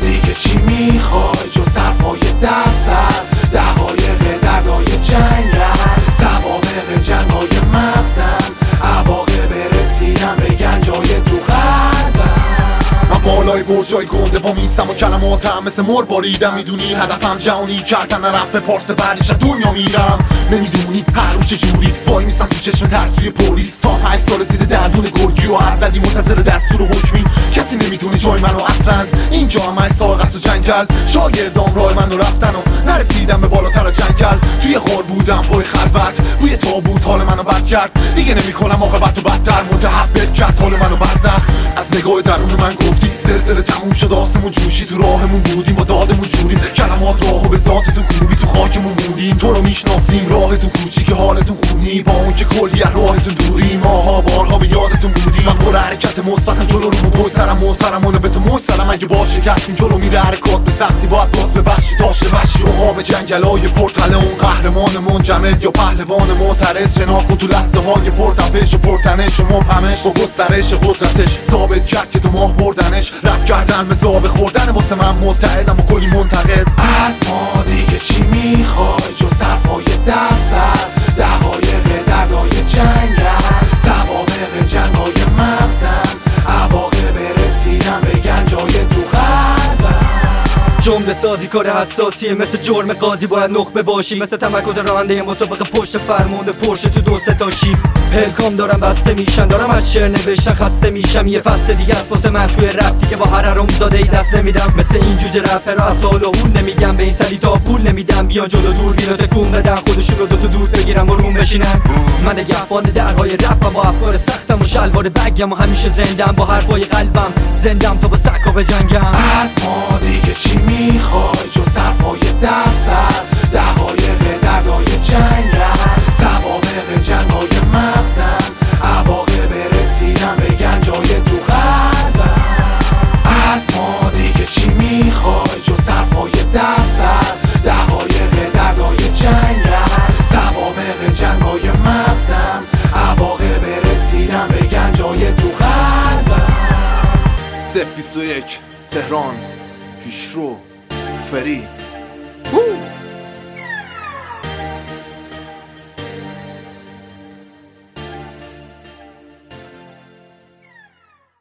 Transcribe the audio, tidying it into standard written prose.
دیگه چی میخوای جز حرفای دفتر، دقایق دردای جنگل، سوابق جنگای مغزم، عواقب رسیدن به گنجای تو قلبم. من بالای برجای گنده با میستم و کلماتم مثل مر باریدم. میدونی هدفم جهانی کردن رپ پارس، بعدش از دنیا میرم. نمیدونی هر رو چجوری وای میستم تو چشم ترسوی پلیس. تا 8 سال زیر دندون گرگی و از ددی منتظر دستور حکمی. کسی نمیدونه جای منو اصلا، اینجا هم ساق است و جنگل. شاگردام راه منو رفتن و نرسیدم به بالاتر جنگل. توی غار بودم پای خلوت، روی تابوت حال منو بد کرد. دیگه نمیکنم عاقبت و بدتر، متحول کرد حال منو برزخ. از نگاه درون من گفتی زلزله تموم شد، آسمون جوشی، تو راهمون بودیم با دادمون جوریم. کلمات راهو به ذاتتون کوبی، تو خاکمون موندیم. تو رو میشناسیم راهتون کوچیک، حالتون خونی، با اون که کلی از راهتون دوریم. ماها بارها به یادتون بودیم. من پر حرکت مثبتم جلو رو پای سرم، محترمانه به تو مسلم. اگه با شکستیم جلو میره حرکات به سختی، باید باز ببخشی تاش وحشی و آب جنگلای پرتله. اون قهرمان منجمد یا پهلوان معترض، شناخت کن تو لحظه های پرتپش و پرتنش و مبهمش. با گسترش قدرتش ثابت کرد که تو ماه بردنش. رپ کردن مزاب خوردن واسه من متحدم و کلی منتقد. از ما دیگه چی میخوای جز حرفای دفتر، دقایق دردای جنگل، سوابق جنگای مغزم، عواقب رسیدن به گنجای تو قلبم. جمله سازی کار حساسیه، مثل جرم قاضی باید نخبه باشی. مثل تمرکز راننده مسابقه پشت فرمونده پرشه تو 2 تا شیب. پلکام دارم بسته میشن، دارم از شعر نوشتن خسته میشم. یه فصل دیگه از واسه من توی رپ دیگه با هر حرام زاده ای دست نمیدم. مثل این جوجه رپر از سال و هول نمیگم، به این سلی تا پول نمیدم. بیان جلو دور بینو تکون بدن، خودشون رو دو دور بگیرم و روم بشینن. من نگهبان درهای رپم، با افکار سختم و شلوار بگم و همیشه زندم. با حرفای قلبم زندم تا با سکا به جنگم. از ما دیگه چی میخوای جز حرفای دفتر، دقایق دردای جنگل، سوابق جنگای مغزم، عواقب رسیدن به گنجای تو قلبم. از ما دیگه چی میخوای جز حرفای دفتر، دقایق دردای جنگل، سوابق جنگای مغزم، عواقب رسیدن به گنجای تو قلبم. 021 تهران، پیشرو، فری.